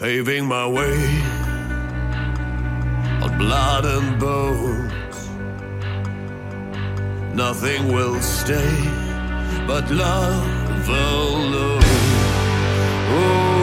paving my way on blood and bones. Nothing will stay but love alone. Oh,